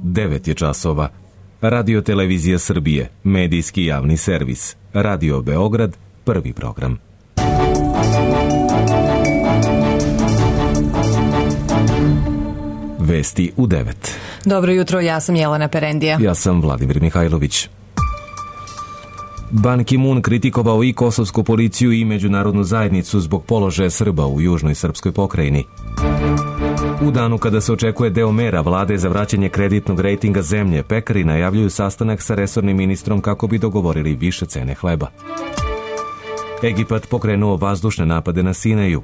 9 je časova. Radio Televizija Srbije, medijski javni servis. Radio Beograd, prvi program. Vesti u 9. Dobro jutro, ja sam Jelena Perendija. Ja sam Vladimir Mihajlović. Ban Ki-moon kritikovao i kosovsku policiju i međunarodnu zajednicu zbog položaja Srba u južnoj srpskoj pokrajini. U danu kada se očekuje deo mera vlade za vraćanje kreditnog rejtinga zemlje, pekari najavljuju sastanak sa resornim ministrom kako bi dogovorili više cene hleba. Egipat pokrenuo vazdušne napade na Sinaju.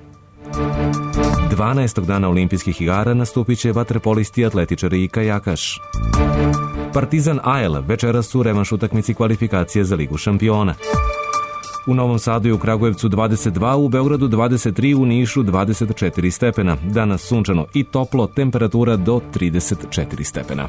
12. dana olimpijskih igara nastupit će vaterpolisti, atletičari i kajakaš. Partizan AEL večeras u revanš utakmici kvalifikacije za Ligu šampiona. U Novom Sadu i u Kragujevcu 22, u Beogradu 23, u Nišu 24 stepena. Danas sunčano i toplo, temperatura do 34 stepena.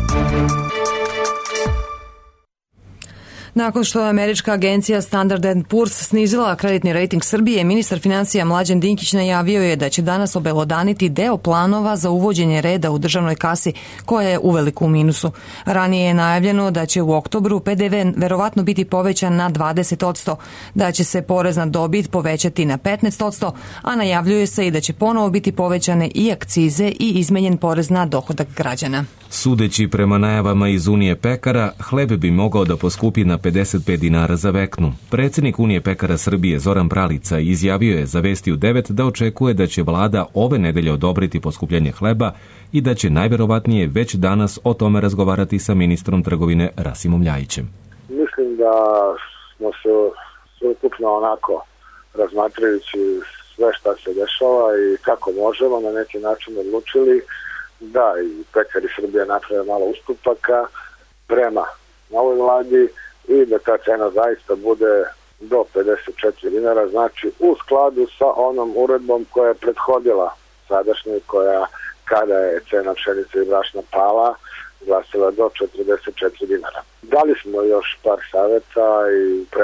Nakon što je američka agencija Standard & Poor's snizila kreditni rejting Srbije, ministar finansija Mlađan Dinkić najavio je da će danas obelodaniti deo planova za uvođenje reda u državnoj kasi, koja je uveliko u minusu. Ranije je najavljeno da će u oktobru PDV verovatno biti povećan na 20%, da će se porez na dobit povećati na 15%, a najavljuje se i da će ponovo biti povećane i akcize i izmenjen porez na dohodak građana. Sudeći prema najavama iz Unije pekara, hleb bi mogao da poskupi na 55 dinara za veknu. Predsjednik Unije pekara Srbije Zoran Pralica izjavio je za Vesti u 9 da očekuje da će vlada ove nedelje odobriti poskupljenje hleba i da će najverovatnije već danas o tome razgovarati sa ministrom trgovine Rasimom Ljajićem. Mislim da smo se sveukupno onako razmatrajući sve šta se dešava i kako možemo na neki način odlučili da i pekari Srbije naprave malo ustupaka prema novoj vladi i da ta cena zaista bude do 54 dinara, znači u skladu sa onom uredbom koja je prethodila sadašnjoj, koja kada je cena pšenice i brašna pala, glasila do 44 dinara. Dali smo još par saveta i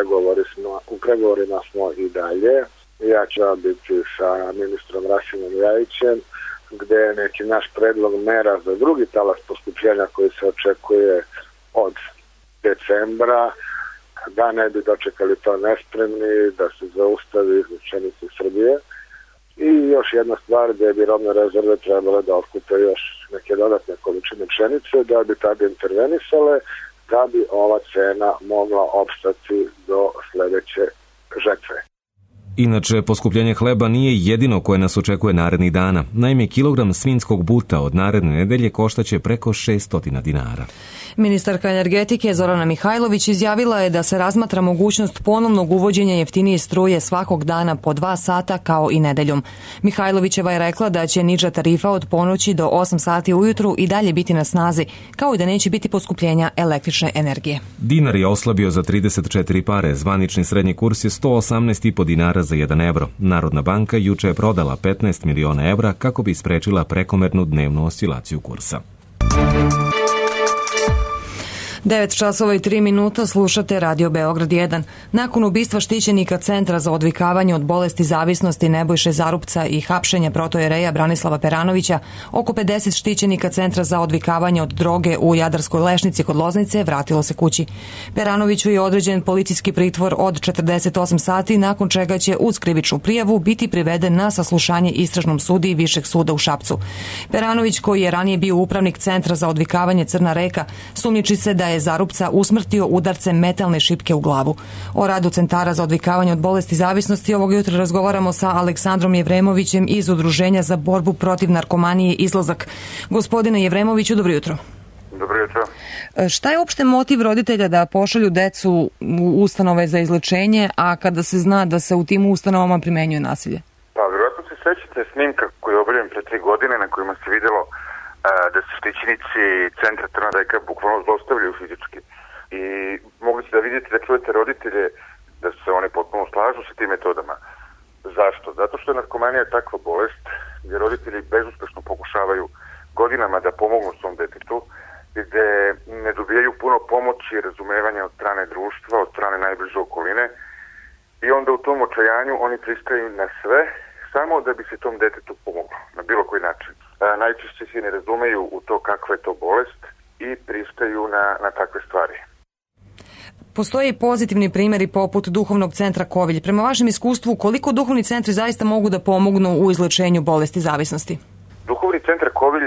u pregovorima smo i dalje. Ja ću biti sa ministrom Rasimom Ljajićem, gde je neki naš predlog mera za drugi talas poskupljenja koji se očekuje od decembra, da ne bi dočekali to nespremni, da se zaustavi pšenice Srbije. I još jedna stvar, gde bi robne rezerve trebale da otkupe još neke dodatne količine pšenice, da bi tada intervenisale, da bi ova cena mogla opstati do sledeće žetve. Inače, poskupljenje hleba nije jedino koje nas očekuje narednih dana. Naime, kilogram svinjskog buta od naredne nedelje koštaće preko 600 dinara. Ministarka energetike Zorana Mihajlović izjavila je da se razmatra mogućnost ponovnog uvođenja jeftinije struje svakog dana po 2 sata kao i nedeljom. Mihajlovićeva je rekla da će niža tarifa od ponoći do 8 sati ujutru i dalje biti na snazi, kao i da neće biti poskupljenja električne energije. Dinar je oslabio za 34 pare, zvanični srednji kurs je 118,5 dinara za 1 evro. Narodna banka juče je prodala 15 miliona evra kako bi sprečila prekomernu dnevnu oscilaciju kursa. 9 časova i 3 minuta, slušate Radio Beograd 1. Nakon ubistva štićenika Centra za odvikavanje od bolesti zavisnosti Nebojše Zarupca i hapšenja protojereja Branislava Peranovića, oko 50 štićenika Centra za odvikavanje od droge u Jadarskoj Lešnici kod Loznice vratilo se kući. Peranoviću je određen policijski pritvor od 48 sati, nakon čega će uz krivičnu prijavu biti priveden na saslušanje istražnom sudiji Višeg suda u Šapcu. Peranović, koji je ranije bio upravnik Centra za odvikavanje Crna Reka, sumnjiči se da je Zarupca usmrtio udarcem metalne šipke u glavu. O radu Centara za odvikavanje od bolesti zavisnosti ovog jutra razgovaramo sa Aleksandrom Jevremovićem iz Udruženja za borbu protiv narkomanije Izlazak. Gospodine Jevremoviću, dobro jutro. Dobro jutro. Šta je uopšte motiv roditelja da pošalju decu u ustanove za izlečenje, a kada se zna da se u tim ustanovama primenjuje nasilje? Pa, vjerojatno se sećate snimka koji je objavljen pre 3 godine na kojima se vidjelo da se štićenici Centra Crna Reka bukvalno zlostavljaju fizički. I mogli ste da vidite, da čujete roditelje da se oni potpuno slažu sa tim metodama. Zašto? Zato što je narkomanija takva bolest gdje roditelji bezuspešno pokušavaju godinama da pomognu svom detetu, gde ne dobijaju puno pomoći i razumevanja od strane društva, od strane najbliže okoline, i onda u tom očajanju oni pristaju na sve samo da bi se tom detetu pomoglo na bilo koji način. Najčešće se ne razumeju u to kakva je to bolest i pristaju na takve stvari. Postoje i pozitivni primjeri poput duhovnog centra Kovilj. Prema vašem iskustvu, koliko duhovni centri zaista mogu da pomognu u izlečenju bolesti zavisnosti? Duhovni centar Kovilj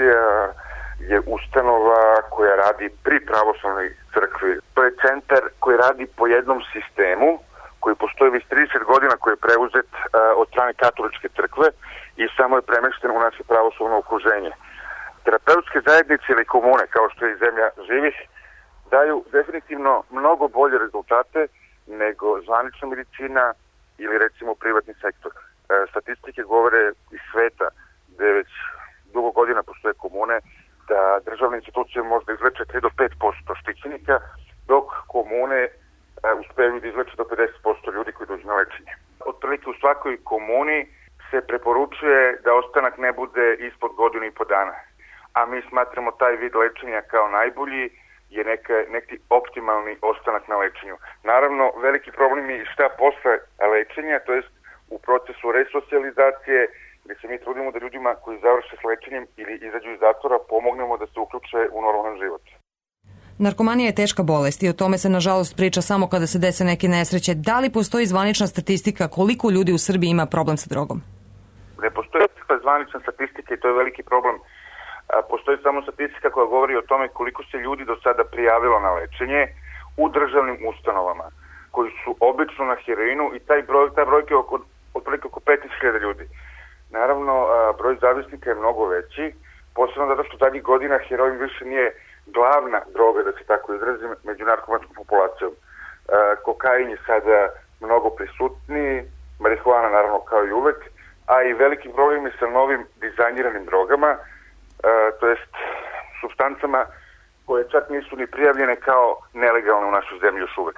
je ustanova koja radi pri pravoslavnoj crkvi. To je centar koji radi po jednom sistemu koji postoji već 30 godina, koji je preuzet od strane katoličke crkve i samo je premešten u naše pravoslavno okruženje. Terapeutske zajednice ili komune, kao što je i Zemlja živih, daju definitivno mnogo bolje rezultate nego zvanična medicina ili recimo privatni sektor. Statistike govore iz sveta, gde već dugo godina postoje komune, da državne institucije možda izleče 3 do 5% štićenika, dok komune uspeju da izleče do 50% ljudi koji dođu na lečenje. Otprilike u svakoj komuni se preporučuje da ostanak ne bude ispod godinu i po dana. A mi smatramo taj vid lečenja kao najbolji, je neki optimalni ostanak na lečenju. Naravno, veliki problem je šta posle lečenja, to jest u procesu resocijalizacije, gde se mi trudimo da ljudima koji završe s lečenjem ili izađu iz zatvora pomognemo da se uključe u normalan život. Narkomanija je teška bolest i o tome se nažalost priča samo kada se dese neke nesreće. Da li postoji zvanična statistika koliko ljudi u Srbiji ima problem sa drogom? Ne postoji zvanična statistika i to je veliki problem. Postoji samo statistika koja govori o tome koliko se ljudi do sada prijavilo na lečenje u državnim ustanovama, koji su obično na heroinu i ta brojka je otprilike oko 15.000 ljudi. Naravno, broj zavisnika je mnogo veći, posebno zato što zadnjih godina heroin više nije glavna droga, da se tako izrazim, među narkomanskom populacijom. Kokain je sada mnogo prisutniji, marihuana naravno kao i uvek, a i veliki problem je sa novim dizajniranim drogama, to jest supstancama koje čak nisu ni prijavljene kao nelegalne u našoj zemlji još uvek.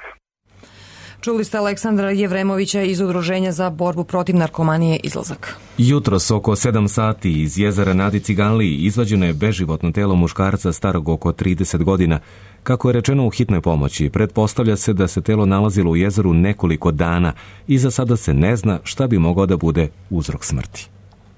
Čuli ste Aleksandra Jevremovića iz Udruženja za borbu protiv narkomanije Izlazak. Jutros oko 7 sati iz jezera Nadi Ciganliji izvađeno je beživotno telo muškarca starog oko 30 godina. Kako je rečeno u hitnoj pomoći, pretpostavlja se da se telo nalazilo u jezeru nekoliko dana i za sada se ne zna šta bi mogao da bude uzrok smrti.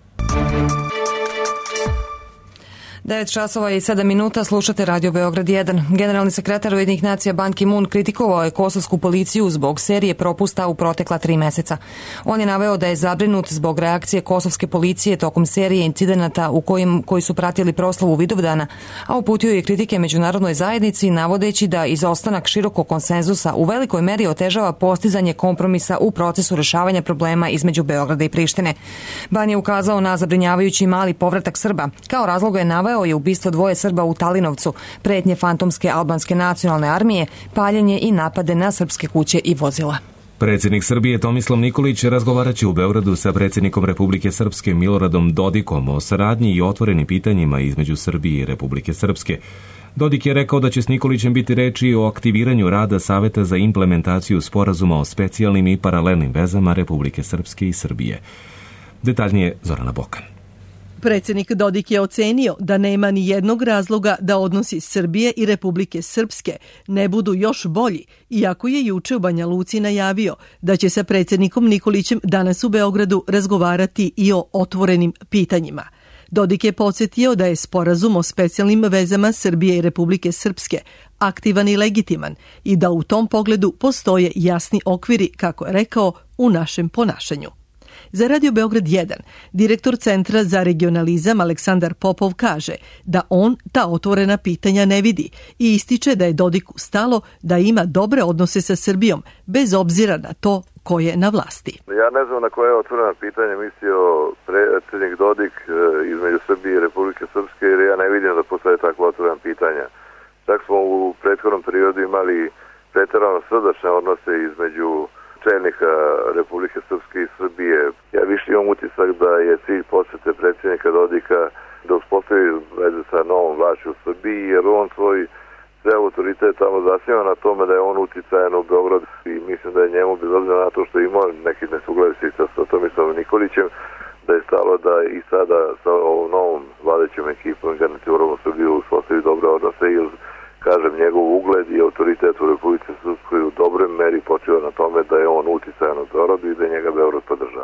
9 časova i 7 minuta, slušate Radio Beograd 1. Generalni sekretar Ujedinjenih nacija Ban Ki-moon kritikovao je kosovsku policiju zbog serije propusta u protekla 3 meseca. On je naveo da je zabrinut zbog reakcije kosovske policije tokom serije incidenata koji su pratili proslavu Vidovdana, a uputio je kritike međunarodnoj zajednici navodeći da izostanak širokog konsenzusa u velikoj meri otežava postizanje kompromisa u procesu rešavanja problema između Beograda i Prištine. Ban je ukazao na zabrinjavajući mali povratak Srba. Kao razlog je naveo je ubistvo 2 Srba u Talinovcu, pretnje fantomske albanske nacionalne armije, paljenje i napade na srpske kuće i vozila. Predsjednik Srbije Tomislav Nikolić razgovaraće u Beogradu sa predsjednikom Republike Srpske Miloradom Dodikom o saradnji i otvorenim pitanjima između Srbije i Republike Srpske. Dodik je rekao da će s Nikolićem biti reči o aktiviranju rada Saveta za implementaciju sporazuma o specijalnim i paralelnim vezama Republike Srpske i Srbije. Detaljnije Zorana Bokan. Predsjednik Dodik je ocenio da nema ni jednog razloga da odnosi Srbije i Republike Srpske ne budu još bolji, iako je juče u Banja Luci najavio da će sa predsjednikom Nikolićem danas u Beogradu razgovarati i o otvorenim pitanjima. Dodik je podsjetio da je sporazum o specijalnim vezama Srbije i Republike Srpske aktivan i legitiman i da u tom pogledu postoje jasni okviri, kako je rekao, u našem ponašanju. Za Radio Beograd 1, direktor Centra za regionalizam Aleksandar Popov kaže da on ta otvorena pitanja ne vidi i ističe da je Dodiku stalo da ima dobre odnose sa Srbijom, bez obzira na to ko je na vlasti. Ja ne znam na koje je otvorena pitanje mislio predsjednik Dodik između Srbije i Republike Srpske, jer ja ne vidim da postoje takva otvorena pitanja. Čak smo u prethodnom periodu imali preterano srdačne odnose između čelnika Republike Srpske i Srbije. Ja više imam utisak da je cilj posete predsjednika Dodika da uspostavi veze sa novom vlašću u Srbiji, jer on svoj sve autoritet tamo zasniva na tome da je on uticajan u Beogradu i mislim da je njemu, bez obzira na to što je imao neki nesuglasica sa Tomislavom Nikolićem, da je stalo da i sada sa ovom novom vladajućom ekipom garniturom u Srbiju uspostavi dobre odnose, jer kažem, njegov ugled i autoritet u Republike Srpskoj u dobroj meri počeo na tome da je on uticajan u Beogradu i da njega Beograd podržava.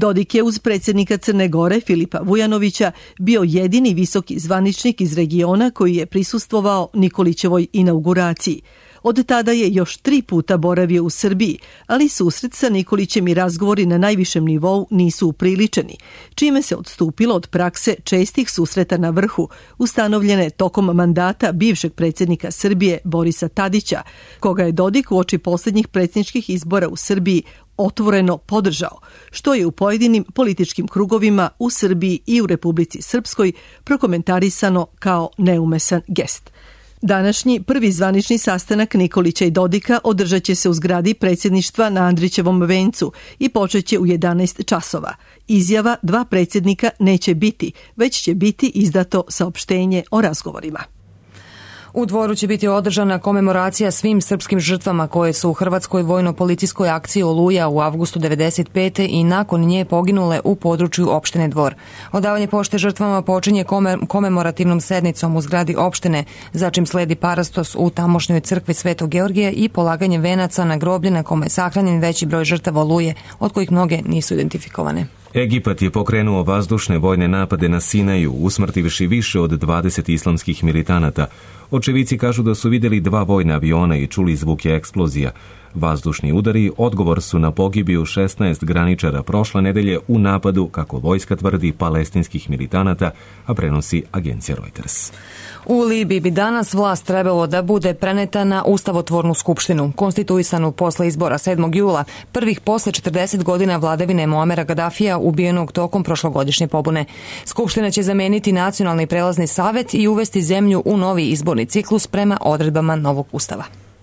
Dodik je uz predsjednika Crne Gore Filipa Vujanovića bio jedini visoki zvaničnik iz regiona koji je prisustvovao Nikolićevoj inauguraciji. Od tada je još 3 puta boravio u Srbiji, ali susret sa Nikolićem i razgovori na najvišem nivou nisu upriličeni, čime se odstupilo od prakse čestih susreta na vrhu, ustanovljene tokom mandata bivšeg predsjednika Srbije Borisa Tadića, koga je Dodik uoči posljednjih predsjedničkih izbora u Srbiji otvoreno podržao, što je u pojedinim političkim krugovima u Srbiji i u Republici Srpskoj prokomentarisano kao neumesan gest. Današnji prvi zvanični sastanak Nikolića i Dodika održat će se u zgradi predsjedništva na Andrićevom vencu i počeće u 11 časova. Izjava 2 predsjednika neće biti, već će biti izdato saopštenje o razgovorima. U Dvoru će biti održana komemoracija svim srpskim žrtvama koje su u Hrvatskoj vojno-policijskoj akciji Oluja u avgustu 1995. i nakon nje poginule u području opštine Dvor. Odavanje pošte žrtvama počinje komemorativnom sednicom u zgradi opštine, začim sledi parastos u tamošnjoj crkvi Svetog Georgija i polaganje venaca na groblje na kome je sahranjen veći broj žrtava Oluje, od kojih mnoge nisu identifikovane. Egipat je pokrenuo vazdušne vojne napade na Sinaju, usmrtivši više od 20 islamskih militanata. Očevici kažu da su vidjeli 2 vojna aviona i čuli zvuke eksplozija. Vazdušni udari odgovor su na pogibiju 16 graničara prošle nedelje u napadu, kako vojska tvrdi, palestinskih militanata, a prenosi agencija Reuters. U Libiji bi danas vlast trebalo da bude preneta na ustavotvornu skupštinu, konstituisanu posle izbora 7. jula, prvih posle 40 godina vladavine Muamera Gadafija, ubijenog tokom prošlogodišnje pobune. Skupština će zameniti Nacionalni prelazni savet i uvesti zemlju u novi izborni ciklus prema odredbama novog ustava.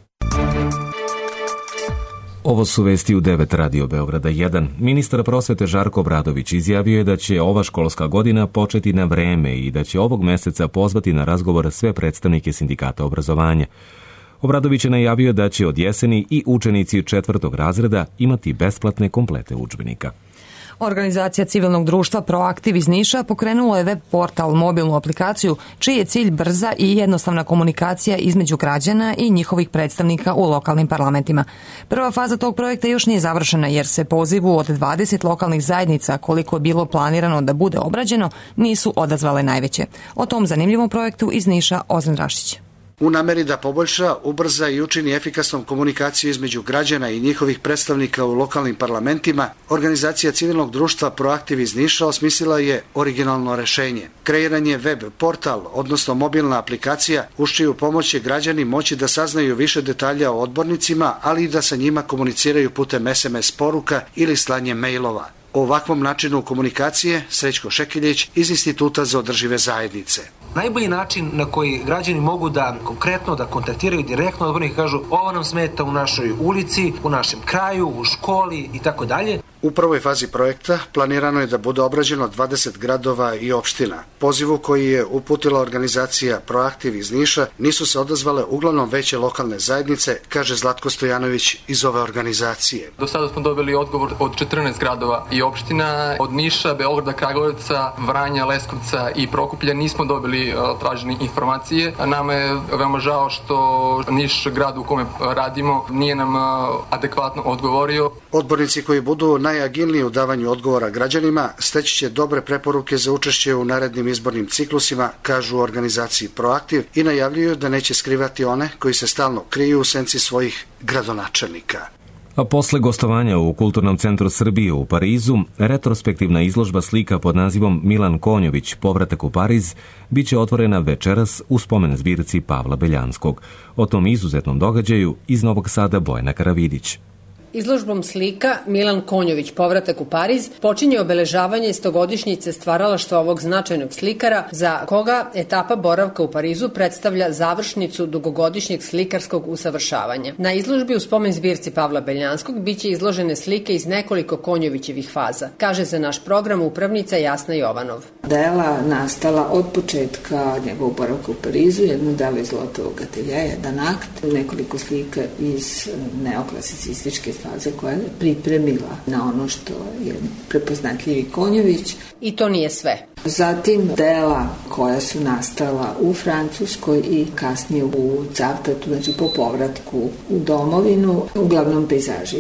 Ovo su vesti u 9 Radio Beograda 1. Ministar prosvete Žarko Obradović izjavio je da će ova školska godina početi na vreme i da će ovog meseca pozvati na razgovor sve predstavnike sindikata obrazovanja. Obradović je najavio da će od jeseni i učenici 4. razreda imati besplatne komplete udžbenika. Organizacija civilnog društva Proaktiv iz Niša pokrenula je web portal, mobilnu aplikaciju, čiji je cilj brza i jednostavna komunikacija između građana i njihovih predstavnika u lokalnim parlamentima. Prva faza tog projekta još nije završena jer se pozivu od 20 lokalnih zajednica, koliko je bilo planirano da bude obrađeno, nisu odazvale najveće. O tom zanimljivom projektu iz Niša Ozren Rašić. U nameri da poboljša, ubrza i učini efikasnom komunikaciju između građana i njihovih predstavnika u lokalnim parlamentima, organizacija civilnog društva Proaktiv iz Niša osmislila je originalno rešenje. Kreiranje web portal, odnosno mobilna aplikacija, uz čiju pomoć će građani moći da saznaju više detalja o odbornicima, ali i da sa njima komuniciraju putem SMS poruka ili slanjem mailova. O ovakvom načinu komunikacije Srećko Šekiljić iz Instituta za održive zajednice. Najbolji način na koji građani mogu da konkretno da kontaktiraju direktno odbornike i kažu ovo nam smeta u našoj ulici, u našem kraju, u školi i tako dalje. U prvoj fazi projekta planirano je da bude obrađeno 20 gradova i opština. Pozivu koji je uputila organizacija Proaktiv iz Niša nisu se odazvale uglavnom veće lokalne zajednice, kaže Zlatko Stojanović iz ove organizacije. Do sada smo dobili odgovor od 14 gradova i opština, od Niša, Beograda, Kragujevca, Vranja, Leskovca i Prokuplja nismo dobili tražene informacije. Nama je veoma žao što Niš, grad u kome radimo, nije nam adekvatno odgovorio. Odbornici koji budu najagilniji u davanju odgovora građanima steći će dobre preporuke za učešće u narednim izbornim ciklusima, kažu u organizaciji Proaktiv, i najavljuju da neće skrivati one koji se stalno kriju u senci svojih gradonačelnika. A posle gostovanja u Kulturnom centru Srbije u Parizu, retrospektivna izložba slika pod nazivom Milan Konjović, povratak u Pariz, bit će otvorena večeras u spomen zbirci Pavla Beljanskog. O tom izuzetnom događaju iz Novog Sada Bojana Karavidić. Izložbom slika Milan Konjović, povratak u Pariz, počinje obeležavanje 100-godišnjice stvaralaštva ovog značajnog slikara, za koga etapa boravka u Parizu predstavlja završnicu dugogodišnjeg slikarskog usavršavanja. Na izložbi u spomen zbirci Pavla Beljanskog biće izložene slike iz nekoliko Konjovićevih faza, kaže za naš program upravnica Jasna Jovanov. Dela nastala od početka njegovog boravka u Parizu, jedno delo iz Lotovog ateljeja, jedan akt, nekoliko slika iz neoklasicističke faze koja je pripremila na ono što je prepoznatljivi Konjović. I to nije sve. Zatim dela koja su nastala u Francuskoj i kasnije u Cavtatu, znači po povratku u domovinu, uglavnom pejzaži.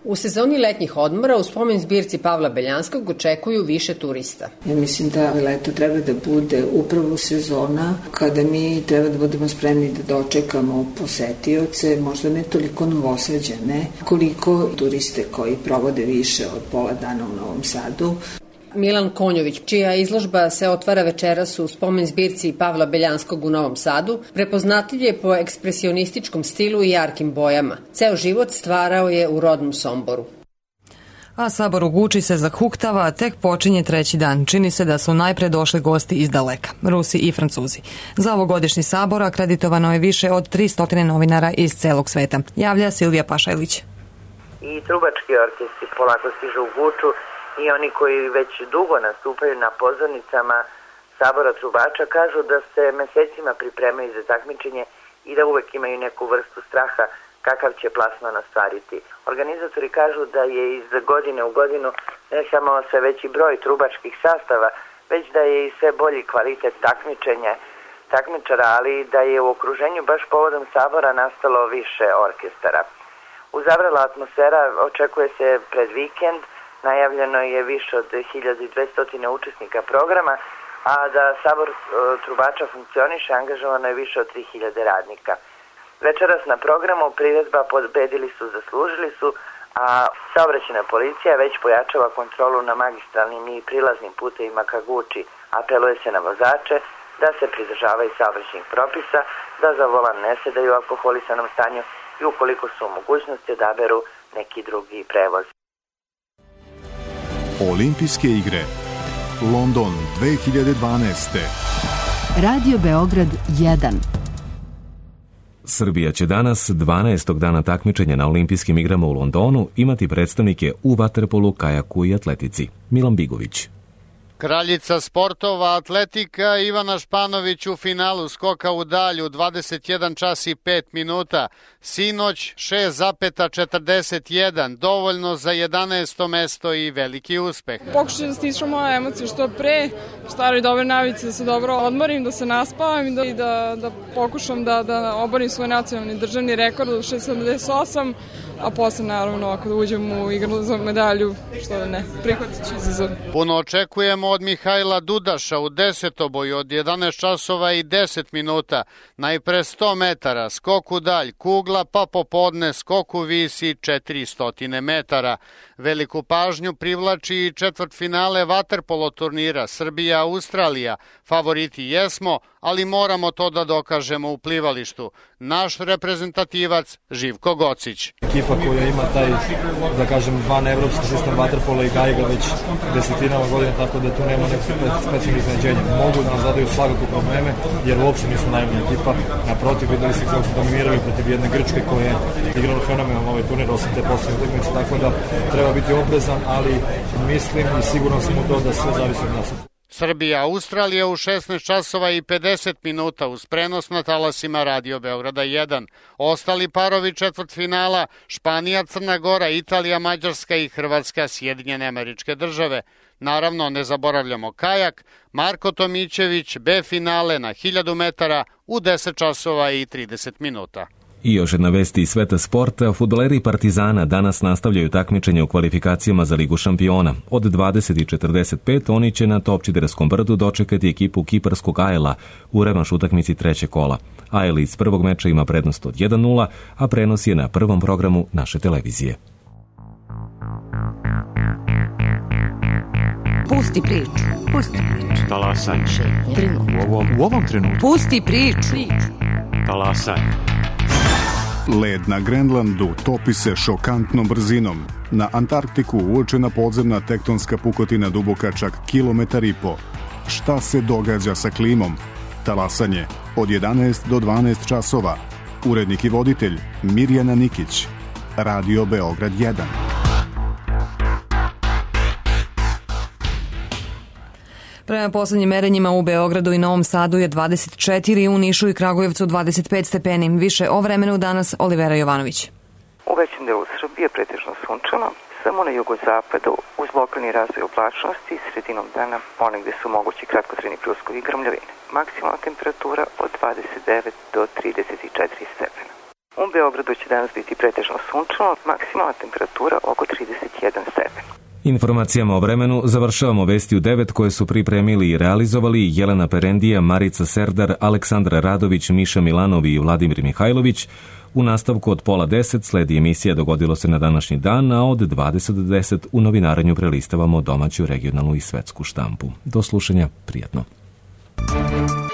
U sezoni letnjih odmora u spomen zbirci Pavla Beljanskog očekuju više turista. Ja mislim da leto treba da bude upravo sezona kada mi treba da budemo spremni da dočekamo posetioce, možda ne toliko Novosađane, koliko turiste koji provode više od pola dana u Novom Sadu. Milan Konjović, čija izložba se otvara večeras u spomen zbirci Pavla Beljanskog u Novom Sadu, prepoznatljiv je po ekspresionističkom stilu i jarkim bojama. Ceo život stvarao je u rodnom Somboru. A Sabor u Guči se zahuktava, tek počinje treći dan. Čini se da su najpre došli gosti iz daleka, Rusi i Francuzi. Za ovogodišnji Sabor akreditovano je više od 300 novinara iz celog sveta. Javlja Silvija Pašajlić. I trubački orkestri polako stižu u Guču i oni koji već dugo nastupaju na pozornicama Sabora trubača kažu da se mesecima pripremaju za takmičenje i da uvek imaju neku vrstu straha kakav će plasman ostvariti. Organizatori kažu da je iz godine u godinu ne samo sve veći broj trubačkih sastava, već da je i sve bolji kvalitet takmičara, ali da je u okruženju baš povodom Sabora nastalo više orkestara. Uzavrela atmosfera očekuje se pred vikend, najavljeno je više od 1200 učesnika programa, a da Sabor trubača funkcioniše, angažovano je više od 3000 radnika. Večeras na programu priredba Pobedili su, zaslužili su, a saobraćajna policija već pojačava kontrolu na magistralnim i prilaznim putevima ka Guči. Apeluje se na vozače da se pridržavaju saobraćajnih propisa, da za volan ne sedaju u alkoholisanom stanju i ukoliko su u mogućnosti odaberu neki drugi prevoz. Olimpijske igre London 2012. Radio Beograd 1. Srbija će danas, 12. dana takmičenja na Olimpijskim igrama u Londonu, imati predstavnike u vaterpolu, kajaku i atletici. Milan Bigović. Kraljica sportova atletika Ivana Španović u finalu skoka u dalju 21 čas i 5 minuta. Sinoć 6,41, dovoljno za 11. mesto i veliki uspeh. Pokušaj da stišam moje emocije što pre, u staroj dobre navici da se dobro odmorim, da se naspavam i da pokušam da oborim svoj nacionalni državni rekord od 6,78, a posle naravno ako da uđem u igru za medalju, što da ne, prihvatit ću izazov. Puno očekujemo od Mihajla Dudaša u desetoboju od 11 časova i 10 minuta. Najpre 100 metara, skok u dalj, kugla, pa popodne skok u visi 400 metara. Veliku pažnju privlači i četvrtfinale vaterpolo turnira Srbija-Australija. Favoriti jesmo, ali moramo to da dokažemo u plivalištu. Naš reprezentativac Živko Gocić. Ekipa koja ima taj, da kažem, vanevropski sistem vaterpola i gaji ga već desetinama godina, tako da tu nema nekog specijalnog iznenađenja. Mogu da nam zadaju svakako probleme, jer uopšte nisu najbolja ekipa. Naprotiv, videli se kako su dominirali protiv jedne Grčke koja je igrala fenomenalno ovaj turnir, osim te poslednje utakmice, tako da treba biti oprezan, ali mislim i siguran sam u to da sve zavisi od nas. Srbija-Australija u 16 časova i 50 minuta uz prenos na talasima Radio Beograda 1. Ostali parovi četvrtfinala Španija, Crna Gora, Italija, Mađarska i Hrvatska, Sjedinjene Američke Države. Naravno, ne zaboravljamo kajak, Marko Tomićević, B finale na 1000 metara u 10 časova i 30 minuta. I još jedna vest iz sveta sporta. Fudbaleri Partizana danas nastavljaju takmičenje u kvalifikacijama za Ligu šampiona. Od 20:45 oni će na Topčiderskom brdu dočekati ekipu kiparskog AEL-a u revanš utakmici trećeg kola. AEL iz prvog meča ima prednost od 1:0, a prenos je na prvom programu naše televizije. Pusti priču. Talasaj. U ovom trenutku. Pusti priču. Talasaj. Led na Grenlandu topi se šokantnom brzinom. Na Antarktiku uočena podzemna tektonska pukotina duboka čak 1,5 kilometra. Šta se događa sa klimom? Talasanje od 11 do 12 časova. Urednik i voditelj Mirjana Nikić. Radio Beograd 1. Prema poslednjim merenjima u Beogradu i Novom Sadu je 24, u Nišu i Kragujevcu 25 stepeni. Više o vremenu danas Olivera Jovanović. U većem delu Srbije pretežno sunčano, samo na jugozapadu uz lokalni razvoj oblačnosti sredinom dana ponegde su mogući kratkotrajni pljuskovi i grmljavine. Maksimalna temperatura od 29 do 34 stepena. U Beogradu će danas biti pretežno sunčano, maksimalna temperatura oko 31 stepen. Informacijama o vremenu završavamo vesti u 9 koje su pripremili i realizovali Jelena Perendija, Marica Serdar, Aleksandra Radović, Miša Milanovi i Vladimir Mihajlović. U nastavku od 9:30 sledi emisija Dogodilo se na današnji dan, a od 20 do 10 u novinaranju prelistavamo domaću, regionalnu i svetsku štampu. Do slušanja, prijatno.